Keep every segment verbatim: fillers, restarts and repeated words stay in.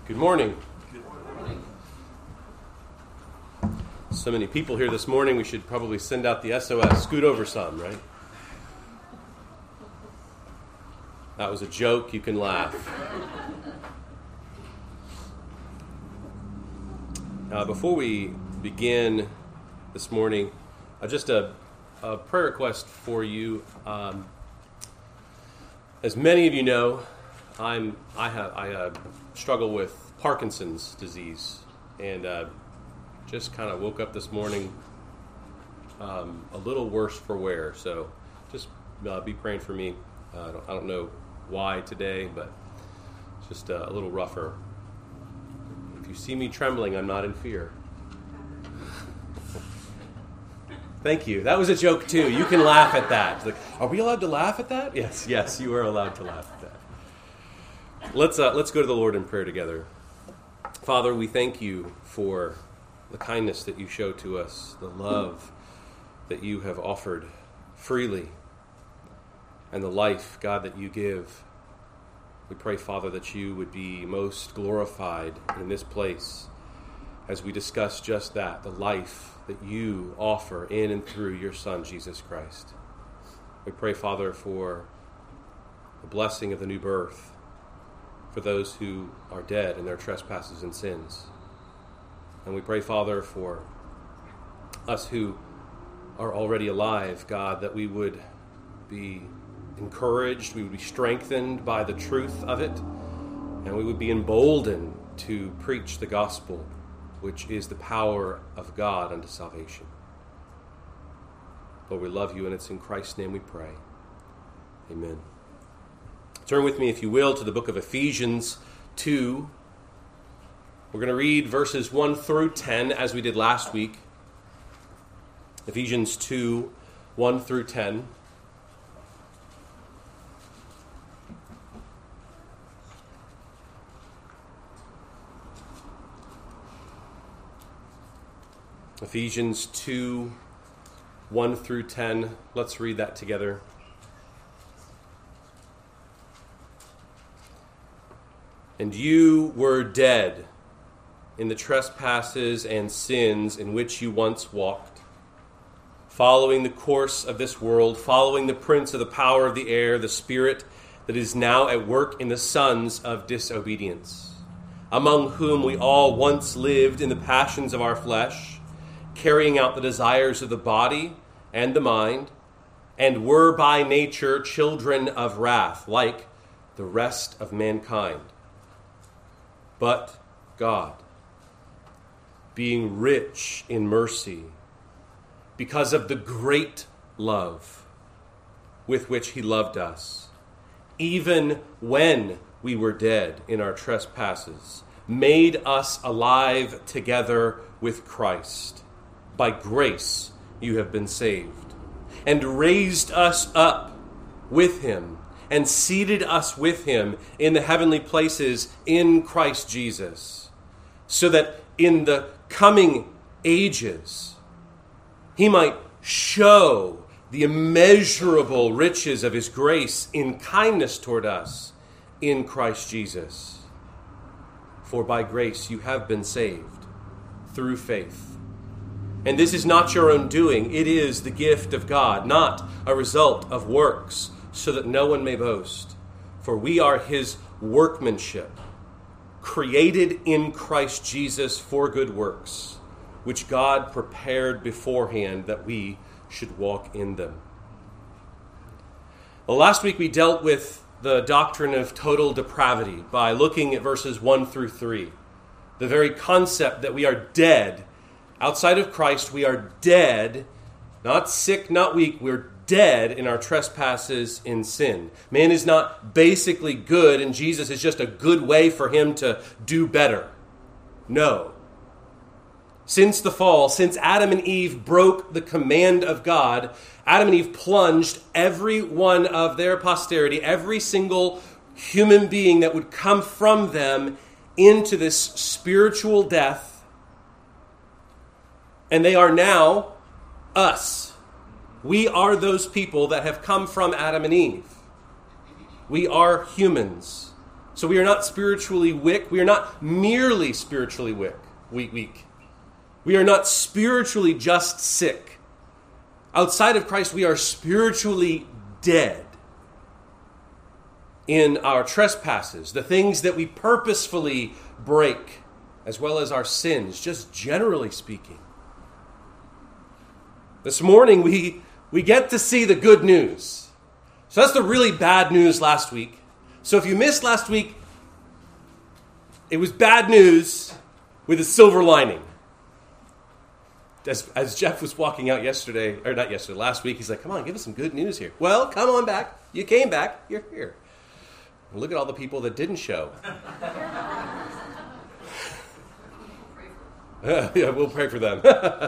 Good morning. So many people here this morning, we should probably send out the S O S. Scoot over some, right? That was a joke. You can laugh. Uh, before we begin this morning, uh, just a, a prayer request for you. Um, as many of you know, I'm I have I uh, struggle with Parkinson's disease, and uh, just kind of woke up this morning um, a little worse for wear. So just uh, be praying for me. Uh, I, don't, I don't know why today, but it's just uh, a little rougher. If you see me trembling, I'm not in fear. Thank you. That was a joke too. You can laugh at that. Like, are we allowed to laugh at that? Yes, yes, you are allowed to laugh at that. Let's uh, let's go to the Lord in prayer together. Father, we thank you for the kindness that you show to us, the love that you have offered freely, and the life, God, that you give. We pray, Father, that you would be most glorified in this place as we discuss just that, the life that you offer in and through your Son, Jesus Christ. We pray, Father, for the blessing of the new birth for those who are dead in their trespasses and sins. And we pray, Father, for us who are already alive, God, that we would be encouraged, we would be strengthened by the truth of it, and we would be emboldened to preach the gospel, which is the power of God unto salvation. Lord, we love you, and it's in Christ's name we pray. Amen. Turn with me, if you will, to the book of Ephesians two. We're going to read verses one through ten, as we did last week. Ephesians two, one through ten. Ephesians two, one through ten. Let's read that together. And you were dead in the trespasses and sins in which you once walked, following the course of this world, following the prince of the power of the air, the spirit that is now at work in the sons of disobedience, among whom we all once lived in the passions of our flesh, carrying out the desires of the body and the mind, and were by nature children of wrath, like the rest of mankind. But God, being rich in mercy, because of the great love with which he loved us, even when we were dead in our trespasses, made us alive together with Christ. By grace you have been saved, and raised us up with him, and seated us with him in the heavenly places in Christ Jesus, so that in the coming ages he might show the immeasurable riches of his grace in kindness toward us in Christ Jesus. For by grace you have been saved through faith. And this is not your own doing. It is the gift of God, not a result of works, so that no one may boast. For we are his workmanship, created in Christ Jesus for good works, which God prepared beforehand that we should walk in them. Well, last week we dealt with the doctrine of total depravity by looking at verses one through three. The very concept that we are dead. Outside of Christ, we are dead, not sick, not weak, we're dead in our trespasses in sin. Man is not basically good, and Jesus is just a good way for him to do better. No. Since the fall, since Adam and Eve broke the command of God, Adam and Eve plunged every one of their posterity, every single human being that would come from them, into this spiritual death. And they are now us. We are those people that have come from Adam and Eve. We are humans So we are not spiritually weak. We are not merely spiritually weak. Weak, weak. We are not spiritually just sick. Outside of Christ, we are spiritually dead in our trespasses, the things that we purposefully break, as well as our sins, just generally speaking. This morning, we, we get to see the good news. So that's the really bad news last week. So if you missed last week, it was bad news with a silver lining. As, as Jeff was walking out yesterday, or not yesterday, last week, he's like, come on, give us some good news here. Well, come on back. You came back. You're here. And look at all the people that didn't show. uh, yeah, we'll pray for them.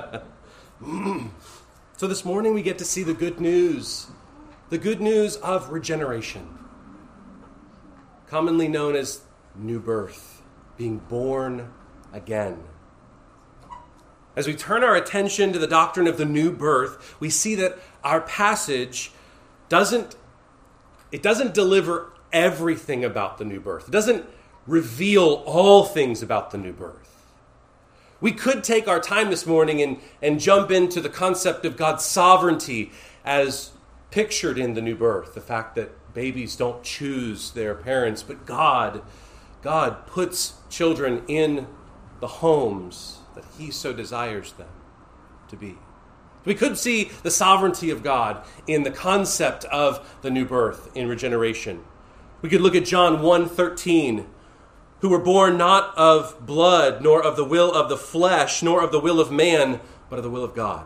So this morning we get to see the good news. The good news of regeneration. Commonly known as new birth, being born again. As we turn our attention to the doctrine of the new birth, we see that our passage doesn't, it doesn't deliver everything about the new birth. It doesn't reveal all things about the new birth. We could take our time this morning and, and jump into the concept of God's sovereignty as pictured in the new birth, the fact that babies don't choose their parents, but God, God puts children in the homes that he so desires them to be. We could see the sovereignty of God in the concept of the new birth in regeneration. We could look at John one thirteen, who were born not of blood, nor of the will of the flesh, nor of the will of man, but of the will of God.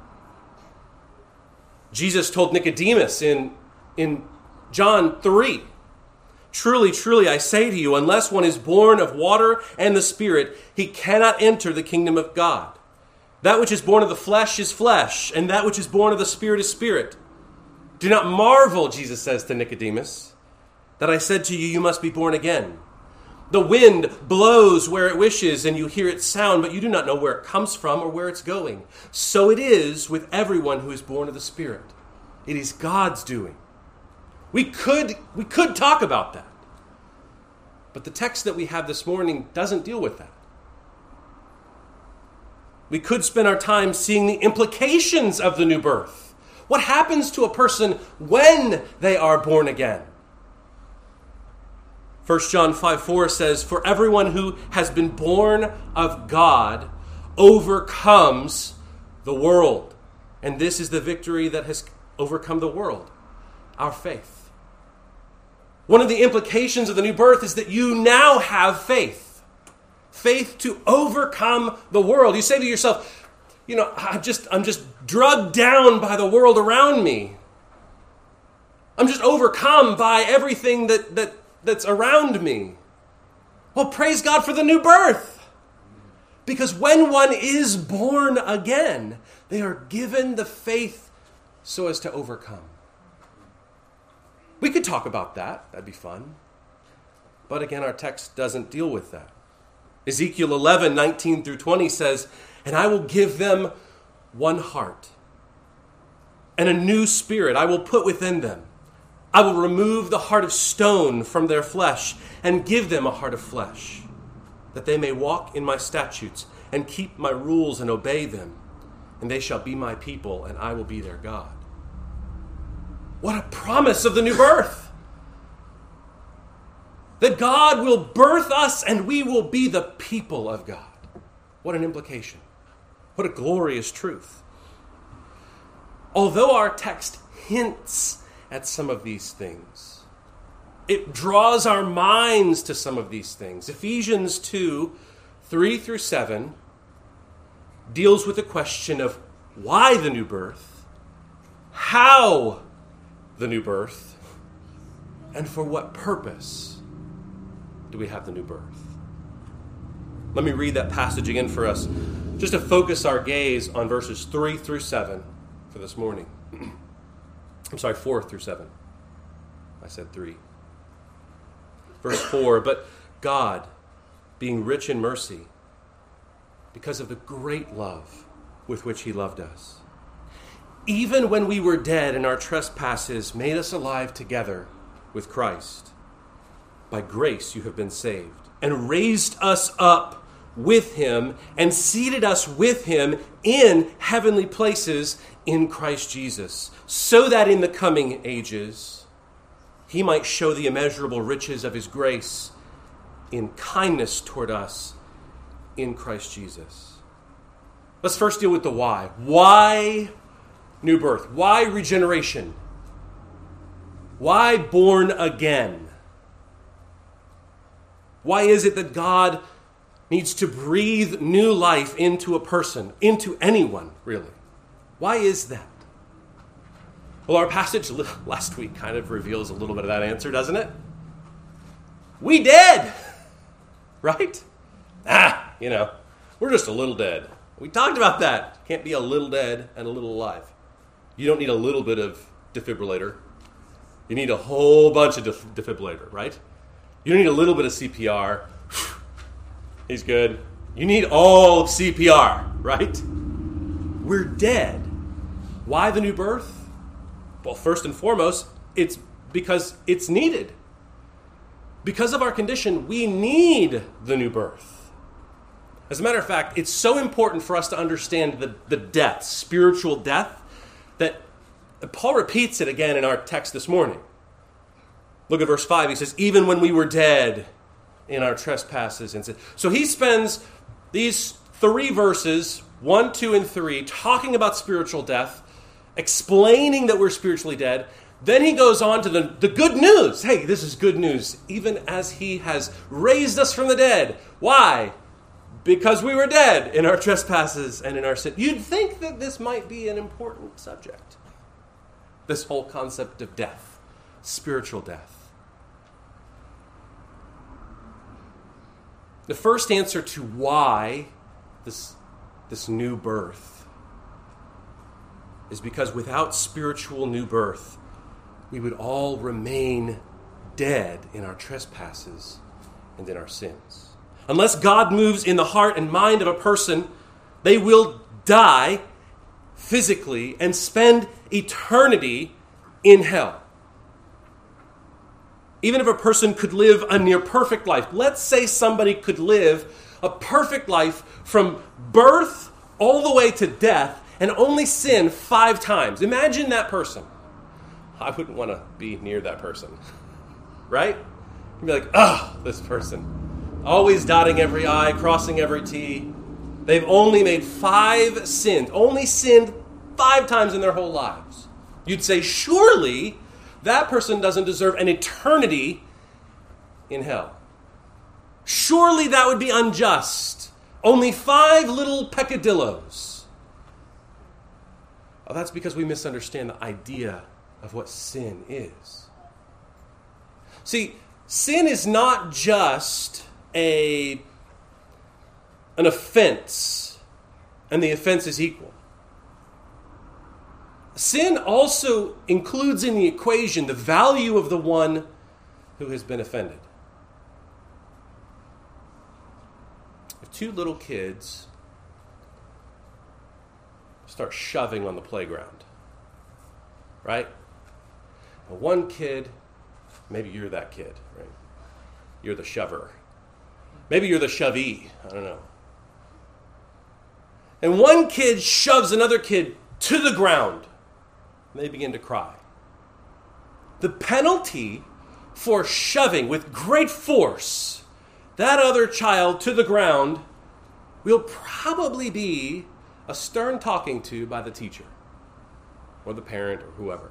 Jesus told Nicodemus in, in John three, truly, truly, I say to you, unless one is born of water and the Spirit, he cannot enter the kingdom of God. That which is born of the flesh is flesh, and that which is born of the Spirit is spirit. Do not marvel, Jesus says to Nicodemus, that I said to you, you must be born again. The wind blows where it wishes, and you hear its sound, but you do not know where it comes from or where it's going. So it is with everyone who is born of the Spirit. It is God's doing. We could, we could talk about that. But the text that we have this morning doesn't deal with that. We could spend our time seeing the implications of the new birth. What happens to a person when they are born again? First John five four says, for everyone who has been born of God overcomes the world. And this is the victory that has overcome the world, our faith. One of the implications of the new birth is that you now have faith. Faith to overcome the world. You say to yourself, you know, I'm just, I'm just drugged down by the world around me. I'm just overcome by everything that, that, that's around me. Well, praise God for the new birth. Because when one is born again, they are given the faith so as to overcome. We could talk about that. That'd be fun. But again, our text doesn't deal with that. Ezekiel eleven, nineteen through twenty says, and I will give them one heart and a new spirit I will put within them. I will remove the heart of stone from their flesh and give them a heart of flesh, that they may walk in my statutes and keep my rules and obey them. And they shall be my people, and I will be their God. What a promise of the new birth! That God will birth us and we will be the people of God. What an implication. What a glorious truth. Although our text hints at some of these things, it draws our minds to some of these things. Ephesians two, three through seven deals with the question of why the new birth, how the new birth, and for what purpose do we have the new birth. Let me read that passage again for us, just to focus our gaze on verses three through seven for this morning. I'm sorry, four through seven. I said three. Verse four, but God, being rich in mercy, because of the great love with which he loved us, even when we were dead in our trespasses, made us alive together with Christ. By grace you have been saved, and raised us up with him, and seated us with him in heavenly places in Christ Jesus, so that in the coming ages he might show the immeasurable riches of his grace in kindness toward us in Christ Jesus. Let's first deal with the why. Why new birth? Why regeneration? Why born again? Why is it that God needs to breathe new life into a person, into anyone, really? Why is that? Well, our passage last week kind of reveals a little bit of that answer, doesn't it? We dead, right? Ah, you know, we're just a little dead. We talked about that. Can't be a little dead and a little alive. You don't need a little bit of defibrillator. You need a whole bunch of def- defibrillator, right? You don't need a little bit of C P R. He's good. You need all of C P R, right? We're dead. Why the new birth? Well, first and foremost, it's because it's needed. Because of our condition, we need the new birth. As a matter of fact, it's so important for us to understand the, the death, spiritual death, that Paul repeats it again in our text this morning. Look at verse five. He says, even when we were dead in our trespasses and sin. So he spends these three verses, one, two, and three, talking about spiritual death, explaining that we're spiritually dead. Then he goes on to the, the good news. Hey, this is good news. Even as he has raised us from the dead. Why? Because we were dead in our trespasses and in our sin. You'd think that this might be an important subject. This whole concept of death, spiritual death. The first answer to why this, this new birth is because without spiritual new birth, we would all remain dead in our trespasses and in our sins. Unless God moves in the heart and mind of a person, they will die physically and spend eternity in hell. Even if a person could live a near perfect life, let's say somebody could live a perfect life from birth all the way to death and only sin five times. Imagine that person. I wouldn't want to be near that person, right? You'd be like, oh, this person. Always dotting every I, crossing every T. They've only made five sins, only sinned five times in their whole lives. You'd say, surely that person doesn't deserve an eternity in hell. Surely that would be unjust. Only five little peccadillos. Well, that's because we misunderstand the idea of what sin is. See, sin is not just a an offense, and the offense is equal. Sin also includes in the equation the value of the one who has been offended. If two little kids start shoving on the playground, right? Now one kid, maybe you're that kid, right? You're the shover. Maybe you're the shovee, I don't know. And one kid shoves another kid to the ground. And they begin to cry. The penalty for shoving with great force that other child to the ground will probably be a stern talking to by the teacher or the parent or whoever.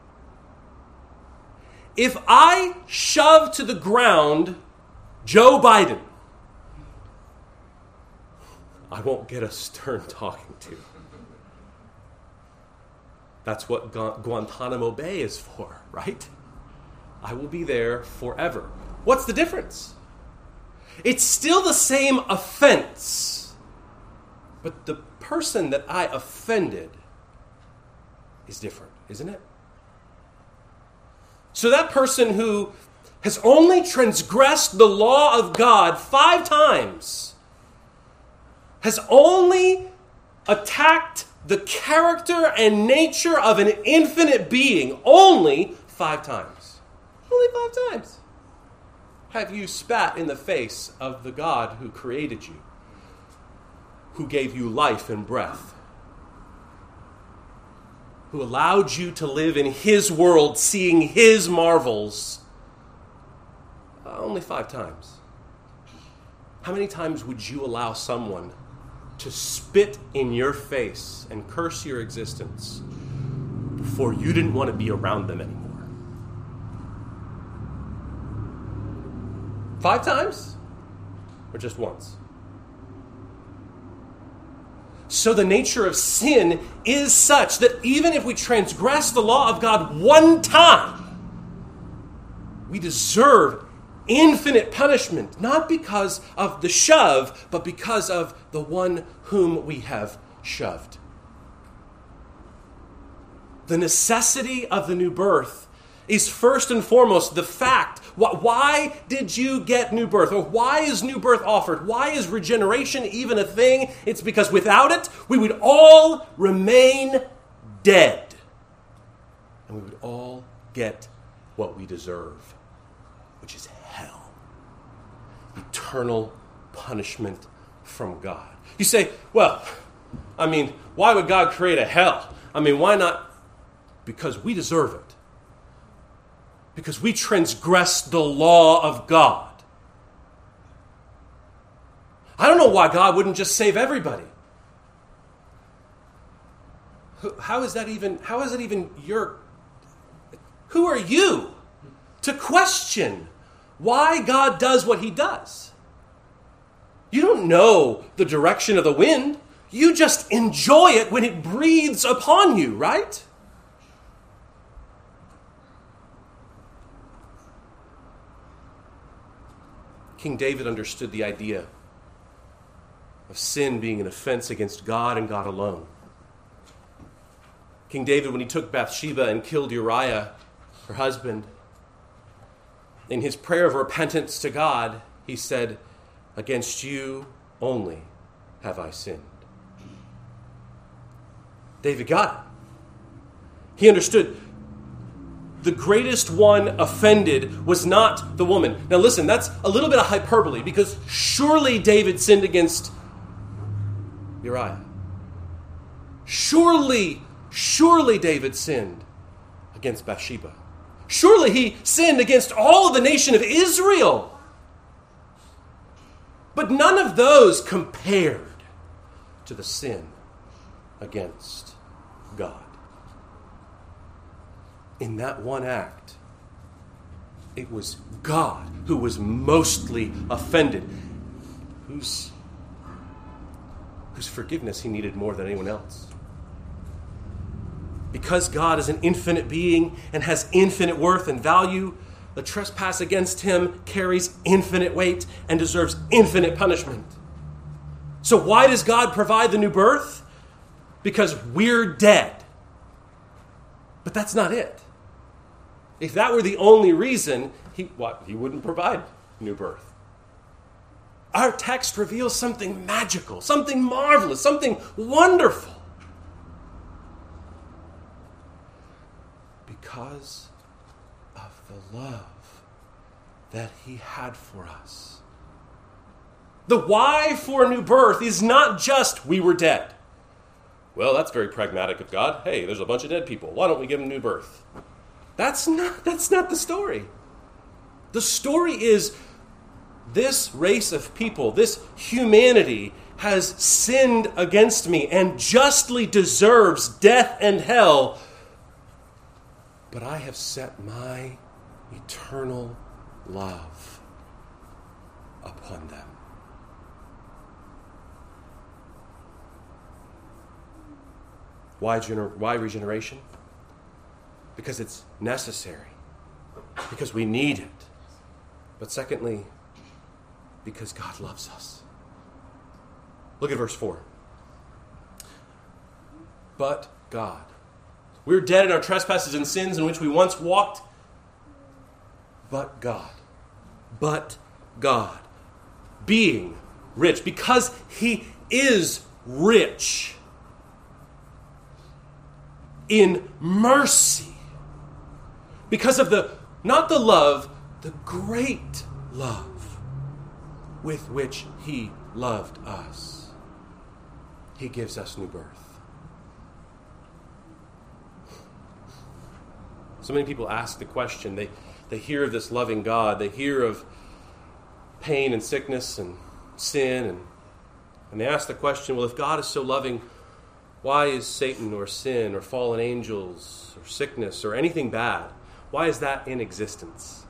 If I shove to the ground Joe Biden, I won't get a stern talking to. That's what Gu- Guantanamo Bay is for, right? I will be there forever. What's the difference? It's still the same offense, but the person that I offended is different, isn't it? So that person who has only transgressed the law of God five times, has only attacked the character and nature of an infinite being only five times. Only five times. have you spat in the face of the God who created you, who gave you life and breath, who allowed you to live in his world, seeing his marvels? Uh, only five times. How many times would you allow someone to spit in your face and curse your existence before you didn't want to be around them anymore? Five times? Or just once? So the nature of sin is such that even if we transgress the law of God one time, we deserve infinite punishment, not because of the shove, but because of the one whom we have shoved. The necessity of the new birth is first and foremost the fact. Why did you get new birth? Or why is new birth offered? Why is regeneration even a thing? It's because without it, we would all remain dead. And we would all get what we deserve, which is hell. Eternal punishment from God. You say, well, I mean, why would God create a hell? I mean, why not? Because we deserve it. Because we transgress the law of God. I don't know why God wouldn't just save everybody. How is that even, how is it even your, who are you to question why God does what he does? You don't know the direction of the wind. You just enjoy it when it breathes upon you, right? King David understood the idea of sin being an offense against God and God alone. King David, when he took Bathsheba and killed Uriah, her husband, in his prayer of repentance to God, he said, "Against you only have I sinned." David got it. He understood the greatest one offended was not the woman. Now listen, that's a little bit of hyperbole, because surely David sinned against Uriah. Surely, surely David sinned against Bathsheba. Surely he sinned against all of the nation of Israel. But none of those compared to the sin against God. In that one act, it was God who was mostly offended, whose, whose forgiveness he needed more than anyone else. Because God is an infinite being and has infinite worth and value, the trespass against him carries infinite weight and deserves infinite punishment. So why does God provide the new birth? Because we're dead. But that's not it. If that were the only reason, he, what, he wouldn't provide new birth. Our text reveals something magical, something marvelous, something wonderful. Because of the love that he had for us. The why for new birth is not just we were dead. Well, that's very pragmatic of God. Hey, there's a bunch of dead people. Why don't we give them new birth? That's not, that's not the story. The story is this race of people, this humanity, has sinned against me and justly deserves death and hell. But I have set my eternal love upon them. Why, gener- why regeneration? Because it's necessary. Because we need it. But secondly, because God loves us. Look at verse four. But God. We were dead in our trespasses and sins in which we once walked. But God. But God. Being rich. Because he is rich in mercy. Because of the, not the love, the great love with which he loved us, he gives us new birth. So many people ask the question, they, they hear of this loving God, they hear of pain and sickness and sin, and, and they ask the question, well, if God is so loving, why is Satan or sin or fallen angels or sickness or anything bad, why is that in existence?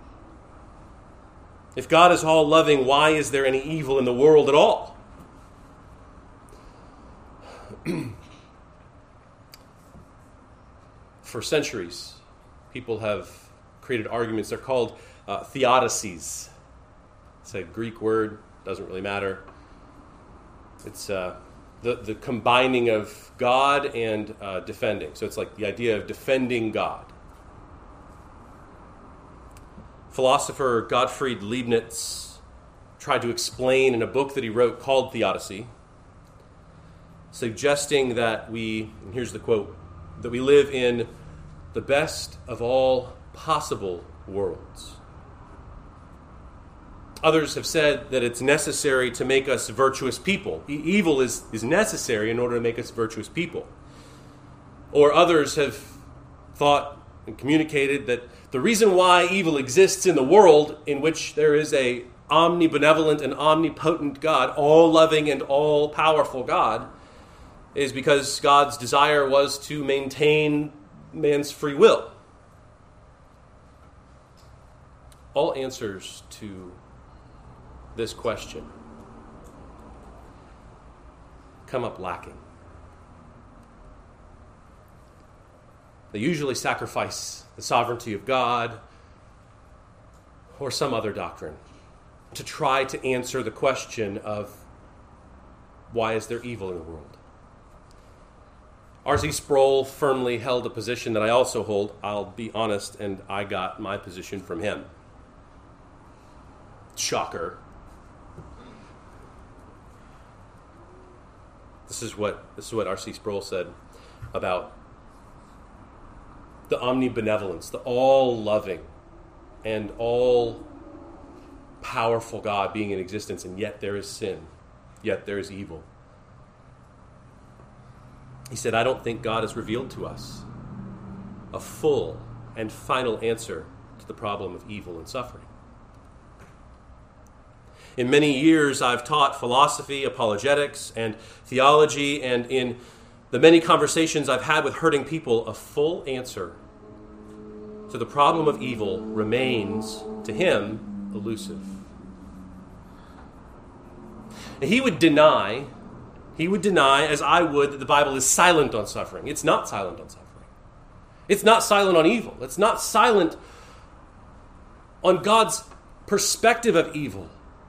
If God is all loving, why is there any evil in the world at all? For centuries, people have created arguments. They're called uh, theodicies. It's a Greek word, doesn't really matter. It's uh, the, the combining of God and uh, defending. So it's like the idea of defending God. Philosopher Gottfried Leibniz tried to explain in a book that he wrote called Theodicy, suggesting that we, and here's the quote, that we live in the best of all possible worlds. Others have said that it's necessary to make us virtuous people. E- evil is, is necessary in order to make us virtuous people. Or others have thought and communicated that the reason why evil exists in the world, in which there is a omnibenevolent and omnipotent God, all-loving and all-powerful God, is because God's desire was to maintain man's free will. All answers to this question come up lacking. They usually sacrifice the sovereignty of God or some other doctrine to try to answer the question of why is there evil in the world. R C Sproul firmly held a position that I also hold. I'll be honest, and I got my position from him. Shocker. This is what this is what R C Sproul said about the omnibenevolence, the all-loving and all-powerful God being in existence, and yet there is sin, yet there is evil. He said, I don't think God has revealed to us a full and final answer to the problem of evil and suffering. In many years, I've taught philosophy, apologetics, and theology, and in the many conversations I've had with hurting people, a full answer to the problem of evil remains, to him, elusive. And he would deny, he would deny, as I would, that the Bible is silent on suffering. It's not silent on suffering. It's not silent on evil. It's not silent on God's perspective of evil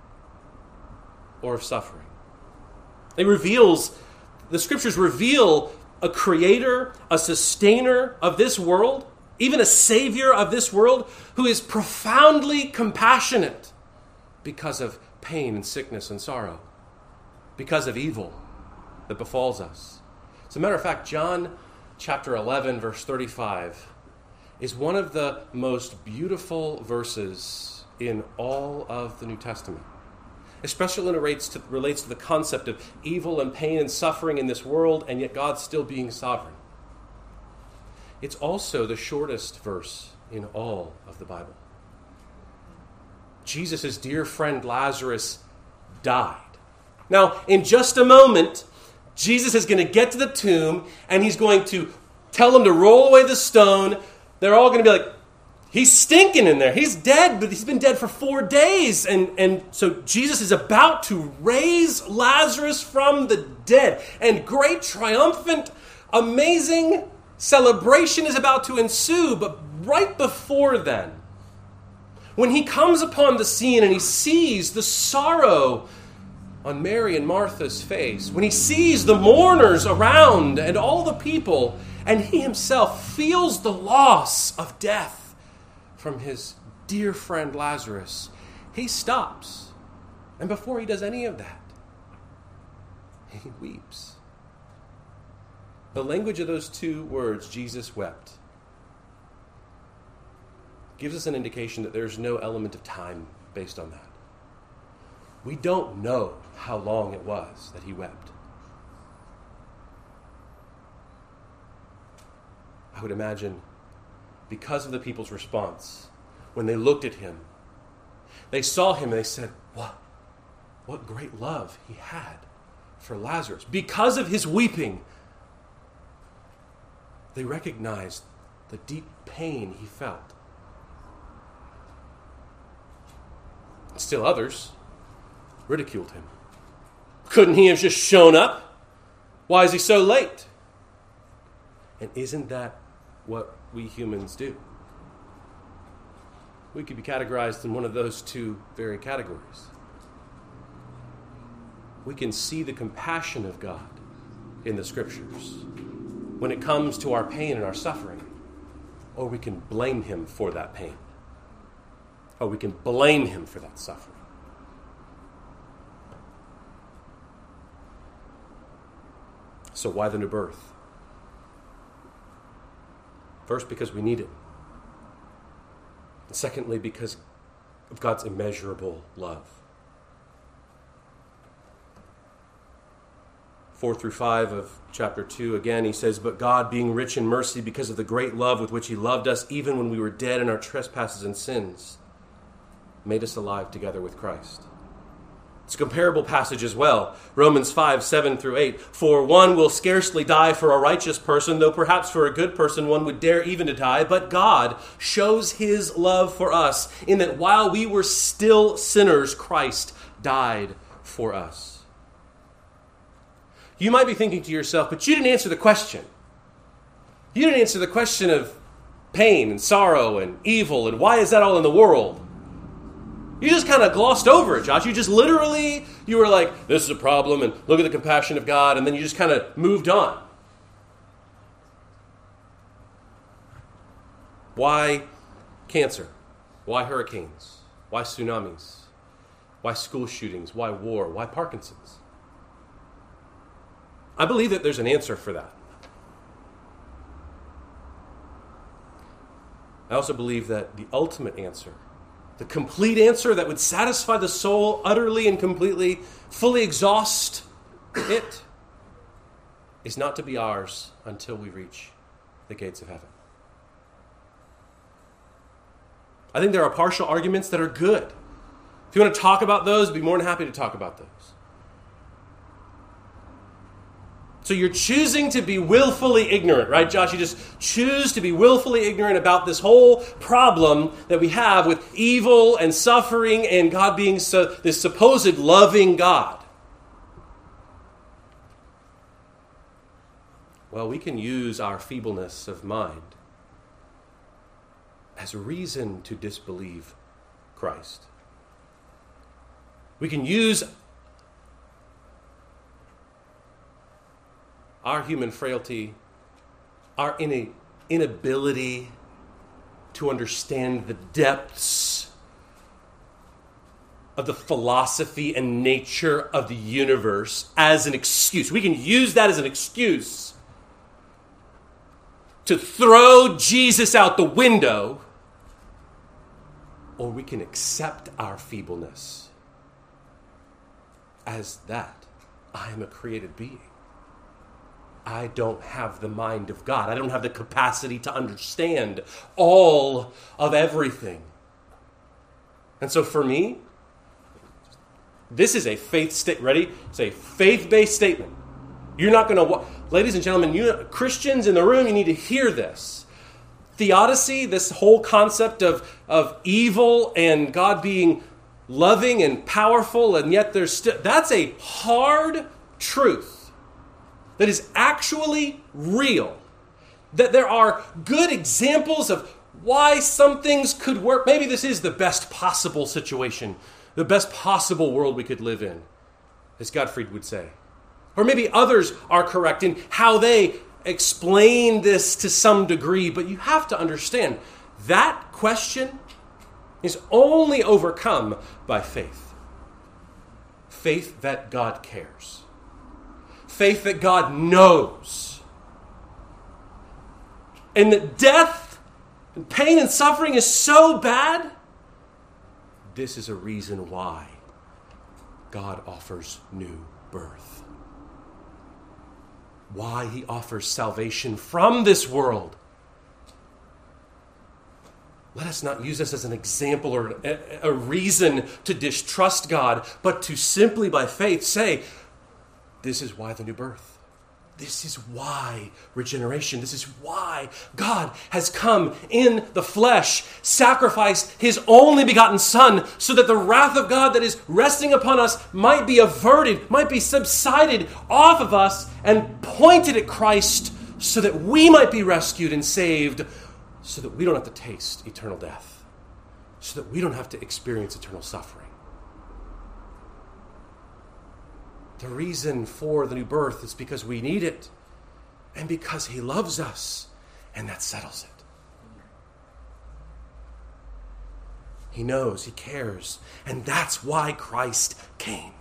or of suffering. It reveals, the scriptures reveal a creator, a sustainer of this world, even a savior of this world, who is profoundly compassionate because of pain and sickness and sorrow, because of evil that befalls us. As a matter of fact, John chapter eleven, verse thirty-five, is one of the most beautiful verses in all of the New Testament, especially when it relates to, relates to the concept of evil and pain and suffering in this world, and yet God still being sovereign. It's also the shortest verse in all of the Bible. Jesus' dear friend Lazarus died. Now, in just a moment, Jesus is going to get to the tomb, and he's going to tell them to roll away the stone. They're all going to be like, he's stinking in there. He's dead, but he's been dead for four days. And, and so Jesus is about to raise Lazarus from the dead. And great, triumphant, amazing celebration is about to ensue. But right before then, when he comes upon the scene and he sees the sorrow on Mary and Martha's face, when he sees the mourners around and all the people, and he himself feels the loss of death from his dear friend Lazarus, he stops. And before he does any of that, he weeps. The language of those two words, Jesus wept, gives us an indication that there's no element of time based on that. We don't know how long it was that he wept. I would imagine because of the people's response, when they looked at him, they saw him and they said, what, what great love he had for Lazarus. Because of his weeping, they recognized the deep pain he felt. Still others ridiculed him. Couldn't he have just shown up? Why is he so late? And isn't that what we humans do? We could be categorized in one of those two very categories. We can see the compassion of God in the Scriptures when it comes to our pain and our suffering, or we can blame him for that pain, or we can blame him for that suffering. So why the new birth? First, because we need it. And secondly, because of God's immeasurable love. Four through five of chapter two, again, he says, "But God, being rich in mercy because of the great love with which he loved us, even when we were dead in our trespasses and sins, made us alive together with Christ." It's a comparable passage as well. Romans five, seven through eight. "For one will scarcely die for a righteous person, though perhaps for a good person one would dare even to die. But God shows his love for us, in that while we were still sinners, Christ died for us." You might be thinking to yourself, but you didn't answer the question. You didn't answer the question of pain and sorrow and evil and why is that all in the world? You just kind of glossed over it, Josh. You just literally, you were like, this is a problem, and look at the compassion of God, and then you just kind of moved on. Why cancer? Why hurricanes? Why tsunamis? Why school shootings? Why war? Why Parkinson's? I believe that there's an answer for that. I also believe that the ultimate answer, the complete answer that would satisfy the soul utterly and completely, fully exhaust it, is not to be ours until we reach the gates of heaven. I think there are partial arguments that are good. If you want to talk about those, I'd be more than happy to talk about those. So you're choosing to be willfully ignorant, right, Josh? You just choose to be willfully ignorant about this whole problem that we have with evil and suffering and God being so, this supposed loving God. Well, we can use our feebleness of mind as a reason to disbelieve Christ. We can use our human frailty, our inability to understand the depths of the philosophy and nature of the universe as an excuse. We can use that as an excuse to throw Jesus out the window, or we can accept our feebleness as that. I am a created being. I don't have the mind of God. I don't have the capacity to understand all of everything. And so for me, this is a faith statement. Ready? It's a faith-based statement. You're not going to... Ladies and gentlemen, you Christians in the room, you need to hear this. Theodicy, this whole concept of, of evil and God being loving and powerful, and yet there's still... That's a hard truth that is actually real. That there are good examples of why some things could work. Maybe this is the best possible situation, the best possible world we could live in, as Gottfried would say. Or maybe others are correct in how they explain this to some degree, but you have to understand that question is only overcome by faith. Faith that God cares. Faith that God knows. And that death and pain and suffering is so bad, this is a reason why God offers new birth. Why he offers salvation from this world. Let us not use this as an example or a, a reason to distrust God, but to simply by faith say, this is why the new birth. This is why regeneration. This is why God has come in the flesh, sacrificed his only begotten Son, so that the wrath of God that is resting upon us might be averted, might be subsided off of us and pointed at Christ so that we might be rescued and saved, so that we don't have to taste eternal death, so that we don't have to experience eternal suffering. The reason for the new birth is because we need it and because he loves us, and that settles it. He knows, he cares, and that's why Christ came.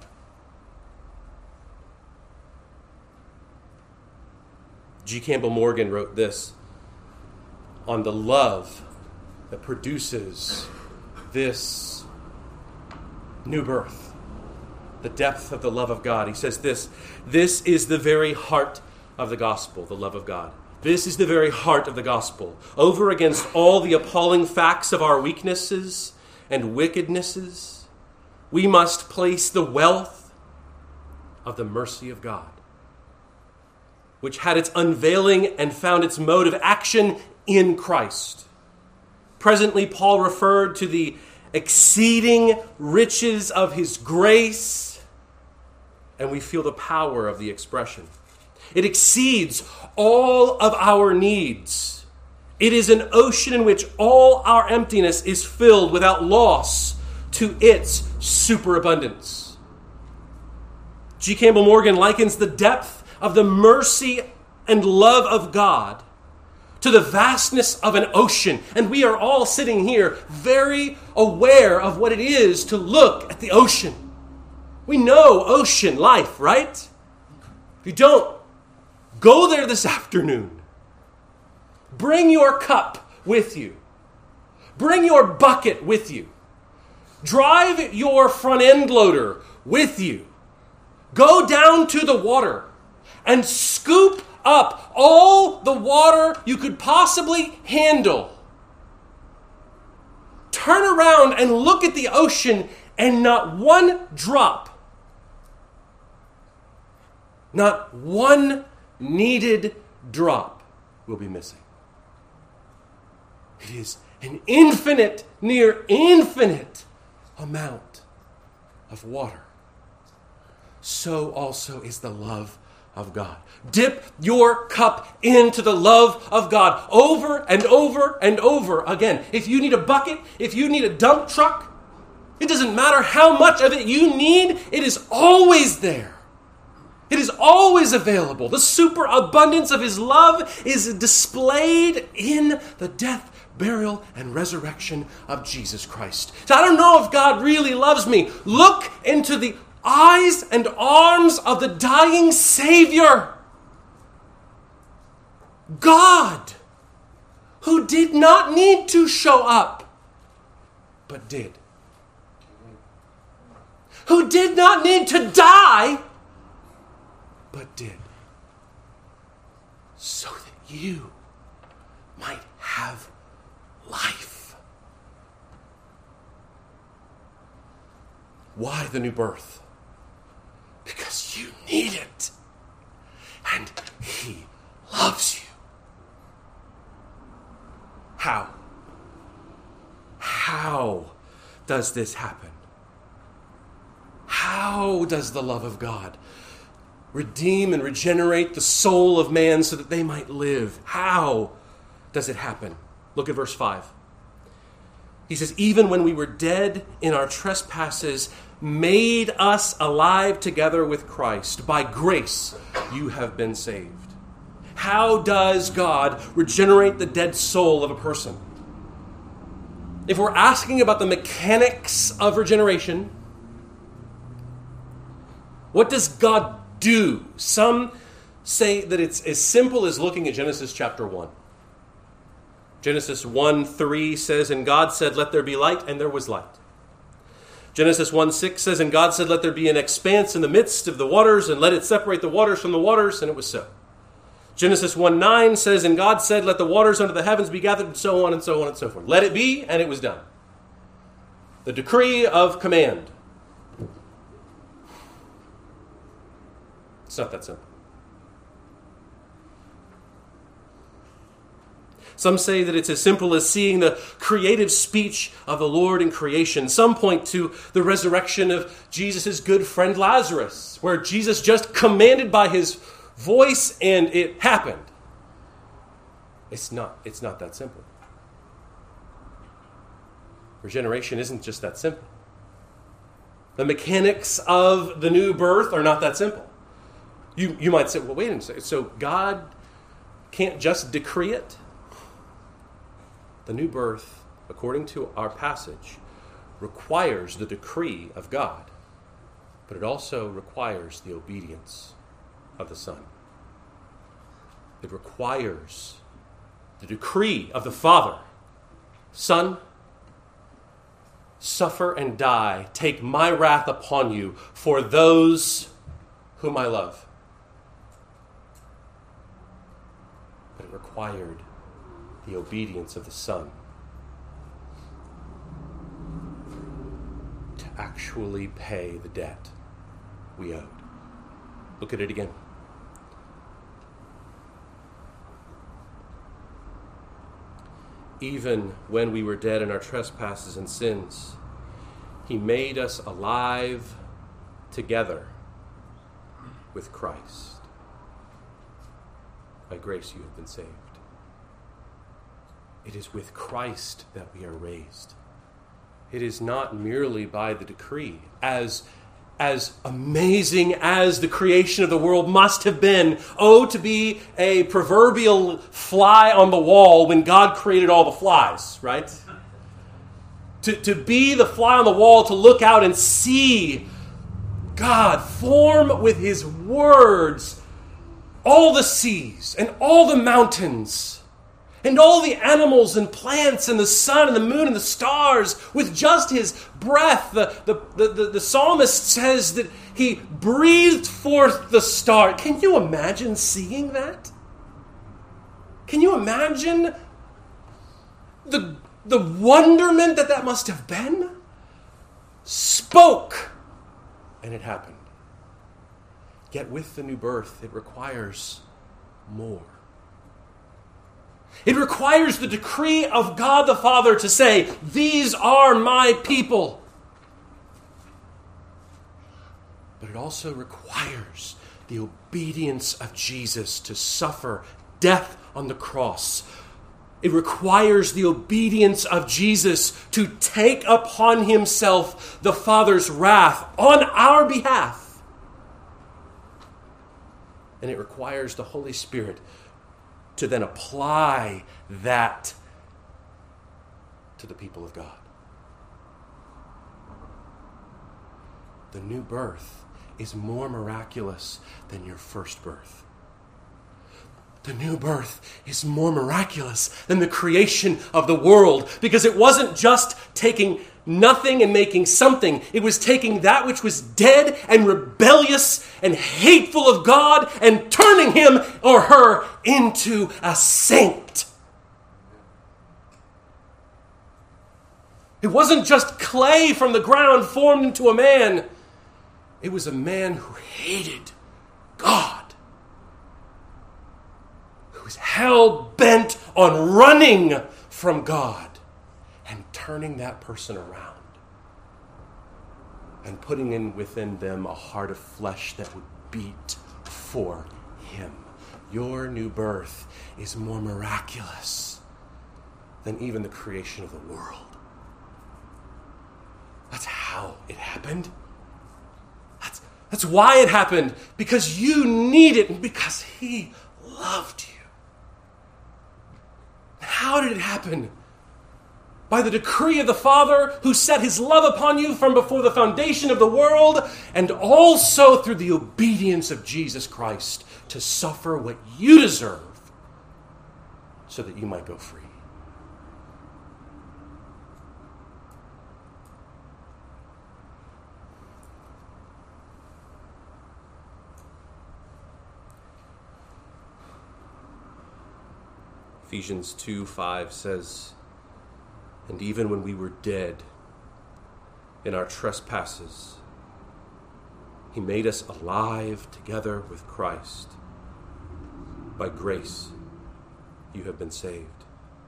G. Campbell Morgan wrote this on the love that produces this new birth. The depth of the love of God. He says this, this is the very heart of the gospel, the love of God. This is the very heart of the gospel. Over against all the appalling facts of our weaknesses and wickednesses, we must place the wealth of the mercy of God, which had its unveiling and found its mode of action in Christ. Presently, Paul referred to the exceeding riches of his grace, and we feel the power of the expression. It exceeds all of our needs. It is an ocean in which all our emptiness is filled without loss to its superabundance. G. Campbell Morgan likens the depth of the mercy and love of God to the vastness of an ocean. And we are all sitting here very aware of what it is to look at the ocean. We know ocean life, right? If you don't, go there this afternoon. Bring your cup with you. Bring your bucket with you. Drive your front end loader with you. Go down to the water and scoop up all the water you could possibly handle. Turn around and look at the ocean, and not one drop, not one needed drop will be missing. It is an infinite, near infinite amount of water. So also is the love of God. Dip your cup into the love of God over and over and over again. If you need a bucket, if you need a dump truck, it doesn't matter how much of it you need, it is always there. It is always available. The superabundance of his love is displayed in the death, burial, and resurrection of Jesus Christ. So I don't know if God really loves me. Look into the eyes and arms of the dying Savior. God, who did not need to show up, but did. Who did not need to die, but did. So that you might have life. Why the new birth? Because you need it. And he loves you. How? How does this happen? How does the love of God redeem and regenerate the soul of man so that they might live? How does it happen? Look at verse five. He says, even when we were dead in our trespasses, made us alive together with Christ. By grace you have been saved. How does God regenerate the dead soul of a person? If we're asking about the mechanics of regeneration, what does God do? Some say that it's as simple as looking at Genesis chapter one. Genesis one three says, and God said, let there be light, and there was light. Genesis one six says, "And God said, let there be an expanse in the midst of the waters, and let it separate the waters from the waters, and it was so." Genesis one nine says, "And God said, let the waters under the heavens be gathered," and so on and so on and so forth. Let it be, and it was done. The decree of command. It's not that simple. Some say that it's as simple as seeing the creative speech of the Lord in creation. Some point to the resurrection of Jesus' good friend Lazarus, where Jesus just commanded by his voice and it happened. It's not, it's not that simple. Regeneration isn't just that simple. The mechanics of the new birth are not that simple. You, you might say, well, wait a minute. So God can't just decree it? The new birth, according to our passage, requires the decree of God, but it also requires the obedience of the Son. It requires the decree of the Father. Son, suffer and die. Take my wrath upon you for those whom I love. But it required the obedience of the Son to actually pay the debt we owed. Look at it again. Even when we were dead in our trespasses and sins, he made us alive together with Christ. By grace you have been saved. It is with Christ that we are raised. It is not merely by the decree. As, as amazing as the creation of the world must have been, oh, to be a proverbial fly on the wall when God created all the flies, right? To, to be the fly on the wall, to look out and see God form with his words all the seas and all the mountains and all the animals and plants and the sun and the moon and the stars with just his breath. The, the, the, the, the psalmist says that he breathed forth the star. Can you imagine seeing that? Can you imagine the, the wonderment that that must have been? Spoke, and it happened. Yet with the new birth, it requires more. It requires the decree of God the Father to say, these are my people. But it also requires the obedience of Jesus to suffer death on the cross. It requires the obedience of Jesus to take upon himself the Father's wrath on our behalf. And it requires the Holy Spirit to then apply that to the people of God. The new birth is more miraculous than your first birth. The new birth is more miraculous than the creation of the world, because it wasn't just taking nothing and making something. It was taking that which was dead and rebellious and hateful of God and turning him or her into a saint. It wasn't just clay from the ground formed into a man. It was a man who hated God, who was hell-bent on running from God and turning that person around and putting in within them a heart of flesh that would beat for him. Your new birth is more miraculous than even the creation of the world. That's how it happened. That's, that's why it happened. Because you need it and because he loved you. How did it happen? By the decree of the Father who set his love upon you from before the foundation of the world, and also through the obedience of Jesus Christ to suffer what you deserve so that you might go free. Ephesians two five says, "And even when we were dead in our trespasses, he made us alive together with Christ. By grace you have been saved."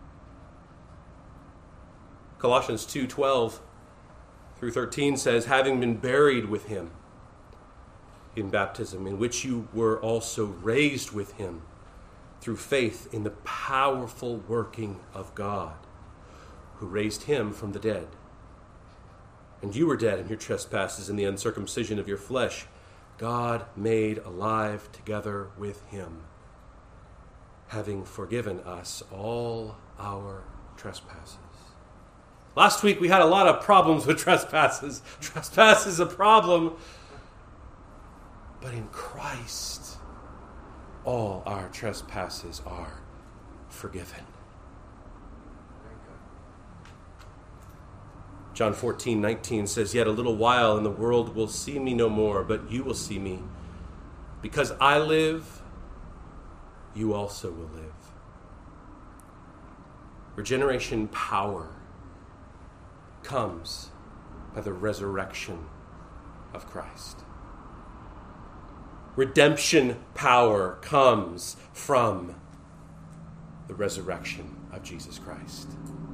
Colossians two twelve through thirteen says, "Having been buried with him in baptism, in which you were also raised with him through faith in the powerful working of God, who raised him from the dead. And you were dead in your trespasses and the uncircumcision of your flesh. God made alive together with him, having forgiven us all our trespasses." Last week we had a lot of problems with trespasses. Trespass is a problem. But in Christ, all our trespasses are forgiven. John fourteen nineteen says, "Yet a little while and the world will see me no more, but you will see me. Because I live, you also will live." Regeneration power comes by the resurrection of Christ. Redemption power comes from the resurrection of Jesus Christ.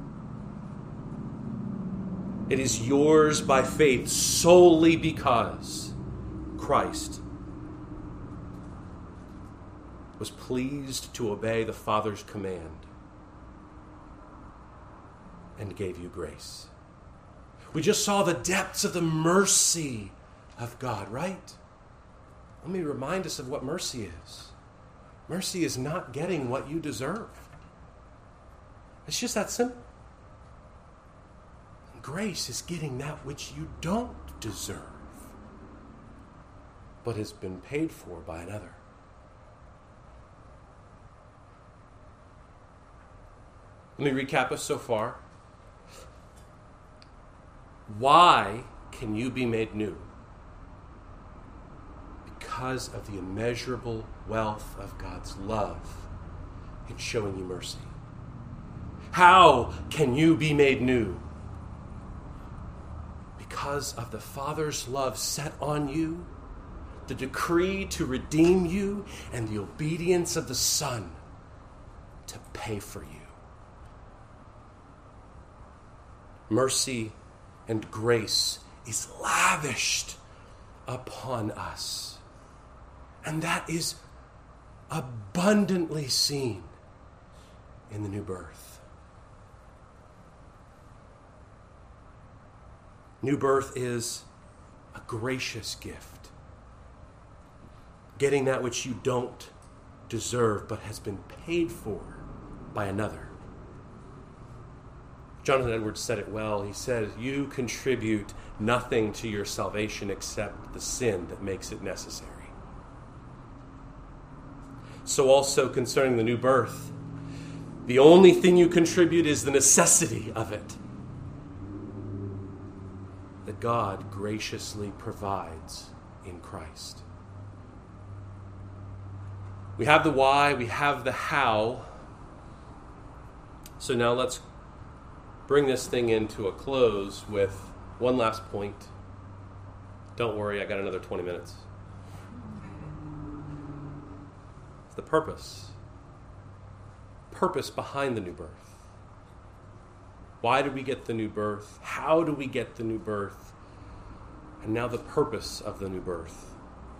It is yours by faith solely because Christ was pleased to obey the Father's command and gave you grace. We just saw the depths of the mercy of God, right? Let me remind us of what mercy is. Mercy is not getting what you deserve. It's just that simple. And grace is getting that which you don't deserve, but has been paid for by another. Let me recap us so far. Why can you be made new? Because of the immeasurable wealth of God's love in showing you mercy. How can you be made new? Because of the Father's love set on you, the decree to redeem you, and the obedience of the Son to pay for you. Mercy and grace is lavished upon us. And that is abundantly seen in the new birth. New birth is a gracious gift. Getting that which you don't deserve but has been paid for by another. Jonathan Edwards said it well. He said, "You contribute nothing to your salvation except the sin that makes it necessary." So also concerning the new birth, the only thing you contribute is the necessity of it, that God graciously provides in Christ. We have the why, we have the how. So now let's bring this thing into a close with one last point. Don't worry, I got another twenty minutes. It's the purpose. Purpose behind the new birth. Why do we get the new birth? How do we get the new birth? And now the purpose of the new birth.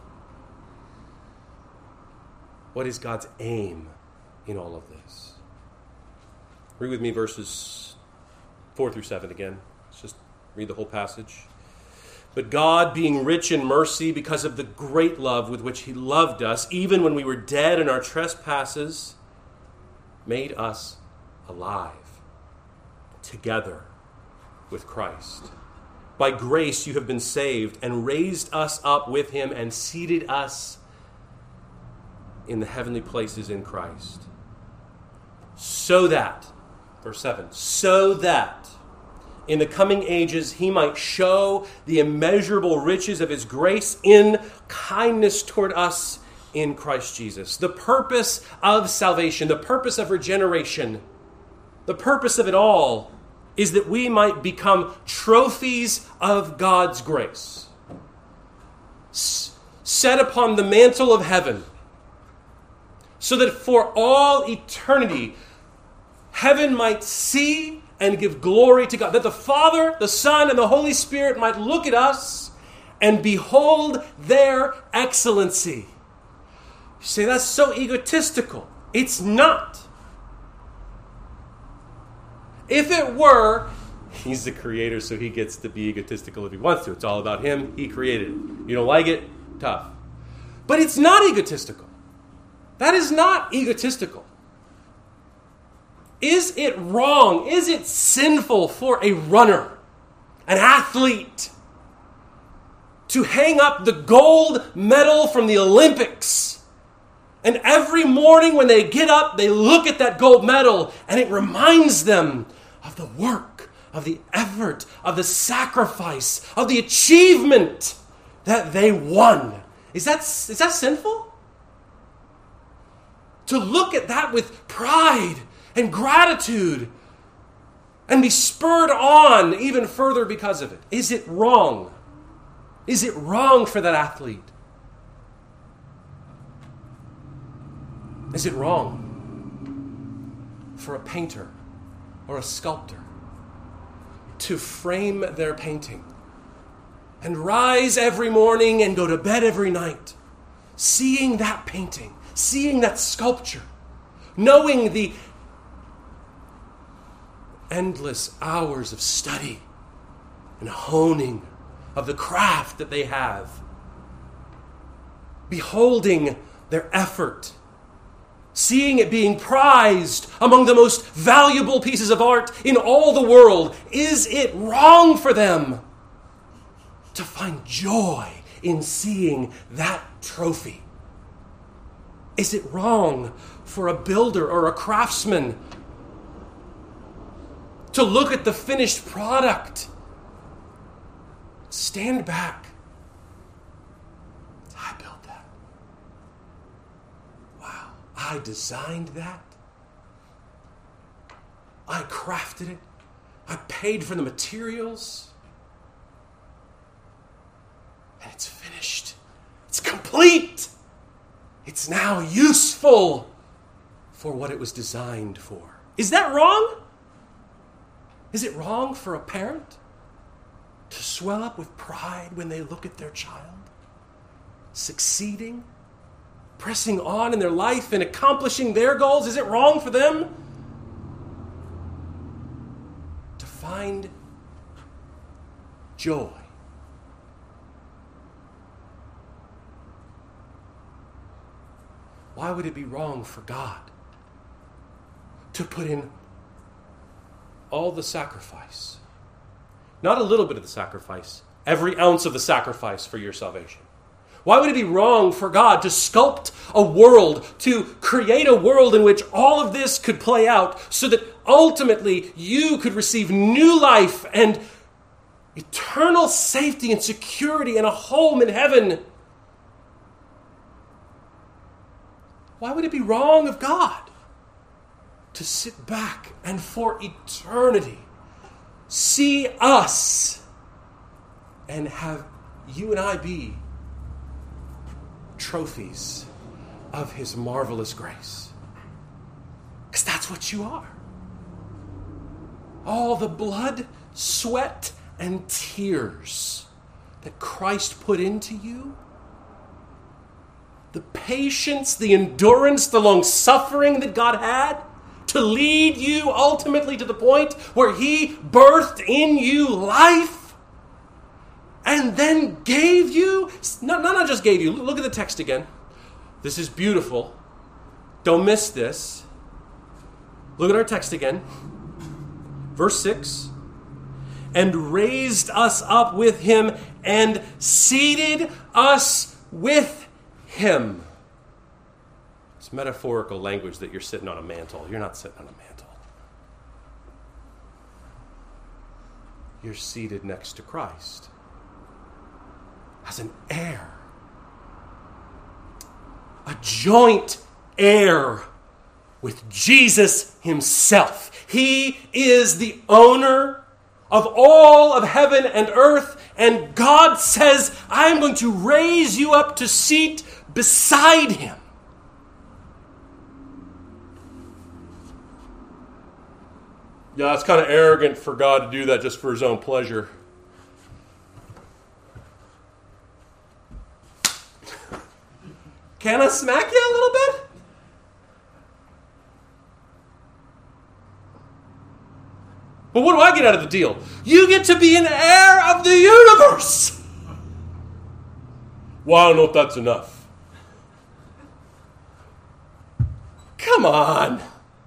What is God's aim in all of this? Read with me verses four through seven again. Let's just read the whole passage. "But God, being rich in mercy, because of the great love with which he loved us, even when we were dead in our trespasses, made us alive together with Christ. By grace you have been saved, and raised us up with him, and seated us in the heavenly places in Christ. So that," verse seven, "so that in the coming ages he might show the immeasurable riches of his grace in kindness toward us in Christ Jesus. The purpose of salvation, the purpose of regeneration, the purpose of it all is that we might become trophies of God's grace, S- set upon the mantle of heaven, so that for all eternity, heaven might see and give glory to God, that the Father, the Son, and the Holy Spirit might look at us and behold their excellency. You say, that's so egotistical. It's not. If it were, he's the creator, so he gets to be egotistical if he wants to. It's all about him. He created it. You don't like it? Tough. But it's not egotistical. That is not egotistical. Is it wrong? Is it sinful for a runner, an athlete, to hang up the gold medal from the Olympics? And every morning when they get up, they look at that gold medal and it reminds them of the work, of the effort, of the sacrifice, of the achievement that they won. Is that, is that sinful? To look at that with pride and gratitude and be spurred on even further because of it. Is it wrong? Is it wrong for that athlete? Is it wrong for a painter or a sculptor to frame their painting and rise every morning and go to bed every night, seeing that painting, seeing that sculpture, knowing the endless hours of study and honing of the craft that they have, beholding their effort, seeing it being prized among the most valuable pieces of art in all the world? Is it wrong for them to find joy in seeing that trophy? Is it wrong for a builder or a craftsman to look at the finished product, stand back? I built that. Wow, I designed that. I crafted it. I paid for the materials. And it's finished. It's complete. It's now useful for what it was designed for. Is that wrong? Is it wrong for a parent to swell up with pride when they look at their child succeeding, pressing on in their life and accomplishing their goals? Is it wrong for them to find joy? Why would it be wrong for God to put in all the sacrifice? Not a little bit of the sacrifice, every ounce of the sacrifice for your salvation. Why would it be wrong for God to sculpt a world, to create a world in which all of this could play out so that ultimately you could receive new life and eternal safety and security and a home in heaven? Why would it be wrong of God to sit back and for eternity see us and have you and I be trophies of his marvelous grace? Because that's what you are. All the blood, sweat, and tears that Christ put into you, the patience, the endurance, the long-suffering that God had to lead you ultimately to the point where he birthed in you life and then gave you, not, not just gave you, look at the text again. This is beautiful. Don't miss this. Look at our text again. Verse six. And raised us up with him and seated us with him. It's metaphorical language that you're sitting on a mantle. You're not sitting on a mantle. You're seated next to Christ as an heir. joint heir with Jesus himself. He is the owner of all of heaven and earth, and God says, I'm going to raise you up to seat beside him. Yeah, it's kind of arrogant for God to do that just for his own pleasure. Can I smack you a little bit? But what do I get out of the deal? You get to be an heir of the universe. Well, I don't know if that's enough. Come on.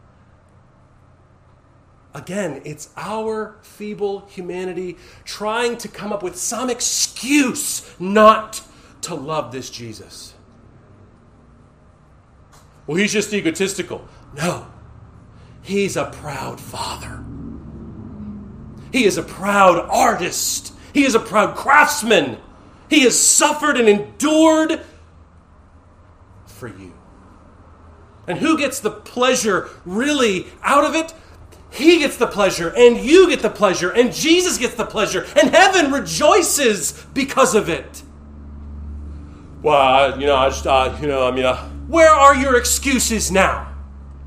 Again, it's our feeble humanity trying to come up with some excuse not to love this Jesus. Well, he's just egotistical. No. He's a proud father. He is a proud artist. He is a proud craftsman. He has suffered and endured for you. And who gets the pleasure really out of it? He gets the pleasure, and you get the pleasure, and Jesus gets the pleasure, and heaven rejoices because of it. Well, I, you know, I just, uh, you know, I mean, uh, where are your excuses now?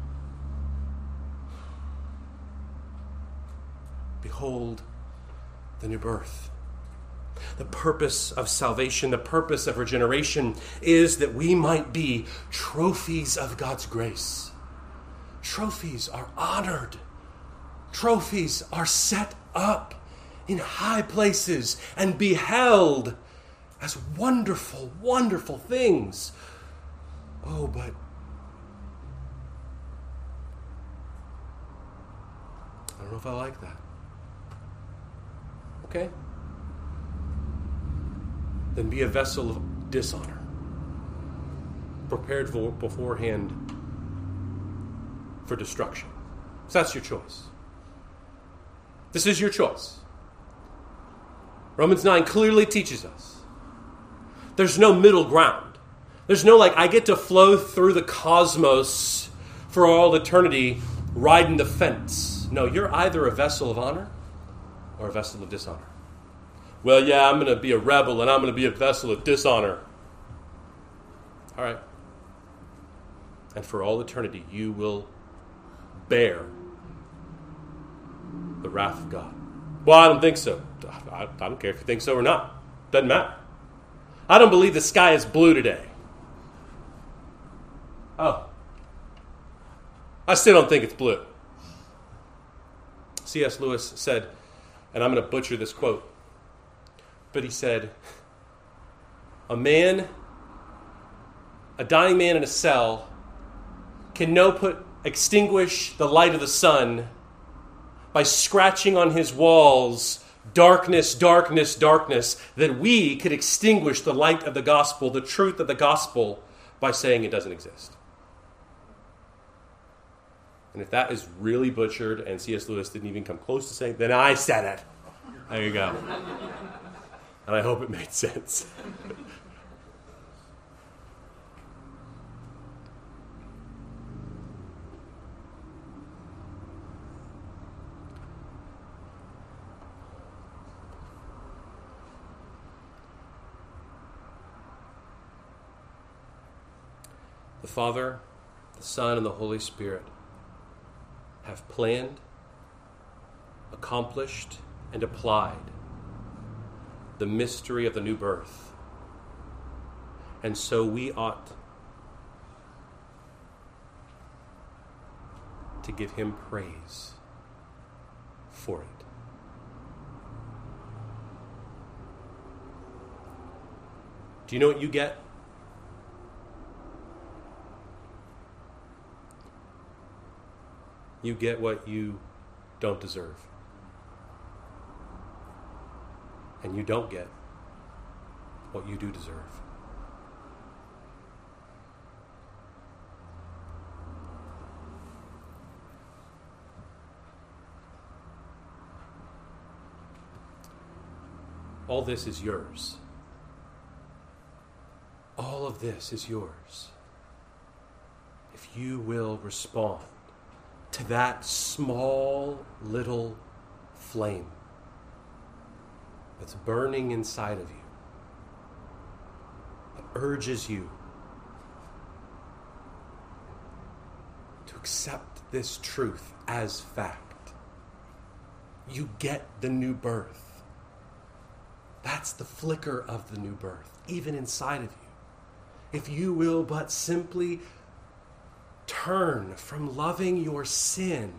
Behold the new birth. The purpose of salvation, the purpose of regeneration is that we might be trophies of God's grace. Trophies are honored. Trophies are set up in high places and beheld as wonderful, wonderful things. Oh, but I don't know if I like that. Okay? Then be a vessel of dishonor, prepared for beforehand for destruction. So that's your choice. This is your choice. Romans nine clearly teaches us there's no middle ground. There's no like, I get to flow through the cosmos for all eternity riding the fence. No, you're either a vessel of honor or a vessel of dishonor. Well, yeah, I'm going to be a rebel and I'm going to be a vessel of dishonor. All right. And for all eternity, you will bear the wrath of God. Well, I don't think so. I, I don't care if you think so or not. Doesn't matter. I don't believe the sky is blue today. Oh. I still don't think it's blue. C S Lewis said, and I'm going to butcher this quote, but he said, a man, a dying man in a cell can no put extinguish the light of the sun by scratching on his walls, darkness, darkness, darkness, that we could extinguish the light of the gospel, the truth of the gospel, by saying it doesn't exist. And if that is really butchered and C S Lewis didn't even come close to saying, then I said it. There you go. And I hope it made sense. The Father, the Son, and the Holy Spirit have planned, accomplished, and applied the mystery of the new birth. And so we ought to give him praise for it. Do you know what you get? You get what you don't deserve. And you don't get what you do deserve. All this is yours. All of this is yours. if you will respond to that small little flame that's burning inside of you, that urges you to accept this truth as fact. You get the new birth. That's the flicker of the new birth, even inside of you. If you will but simply turn from loving your sin,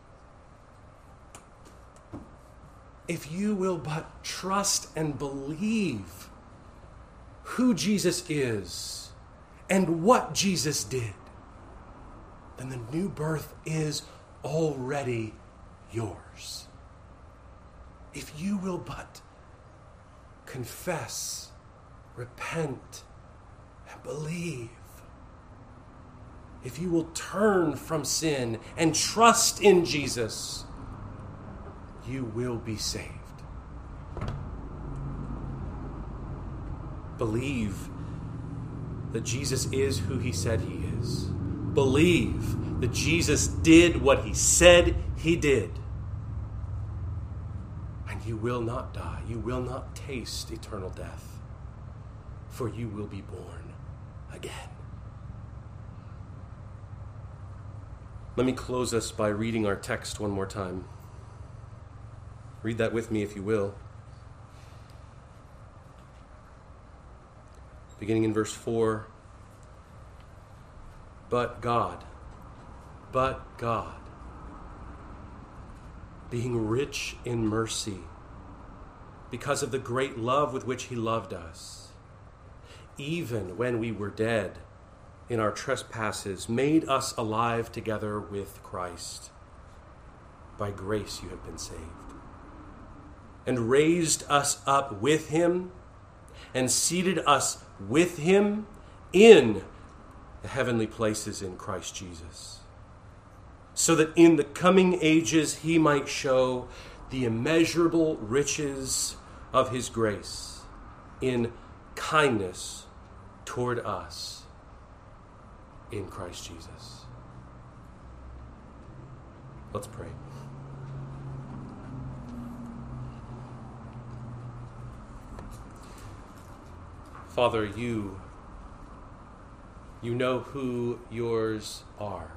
if you will but trust and believe who Jesus is and what Jesus did, then the new birth is already yours. If you will but confess, repent, and believe, if you will turn from sin and trust in Jesus, you will be saved. Believe that Jesus is who he said he is. Believe that Jesus did what he said he did. And you will not die. You will not taste eternal death. For you will be born again. Let me close us by reading our text one more time. Read that with me if you will. Beginning in verse four. But God, but God, being rich in mercy, because of the great love with which he loved us, even when we were dead in our trespasses, made us alive together with Christ. By grace you have been saved. And raised us up with him, and seated us with him in the heavenly places in Christ Jesus, so that in the coming ages he might show the immeasurable riches of his grace in kindness toward us in Christ Jesus. Let's pray. Father, you, you know who yours are.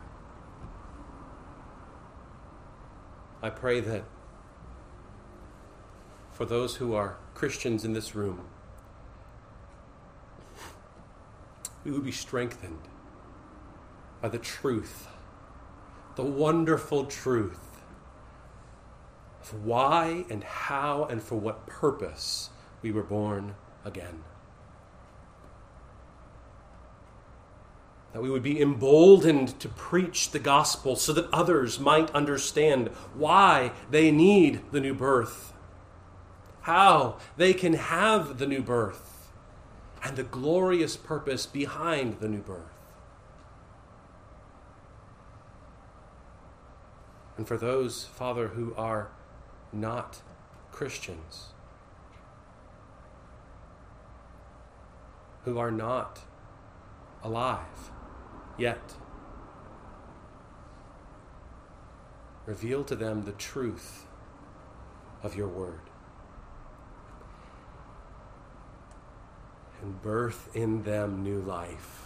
I pray that for those who are Christians in this room, we would be strengthened by the truth, the wonderful truth of why and how and for what purpose we were born again. That we would be emboldened to preach the gospel so that others might understand why they need the new birth, how they can have the new birth, and the glorious purpose behind the new birth. And for those, Father, who are not Christians, who are not alive yet, reveal to them the truth of your word and birth in them new life,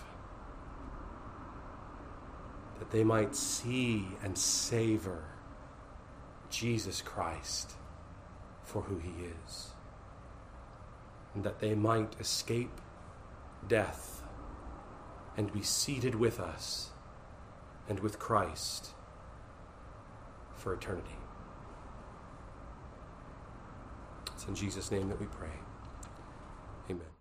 that they might see and savor Jesus Christ for who he is, and that they might escape death and be seated with us and with Christ for eternity. It's in Jesus' name that we pray. Amen.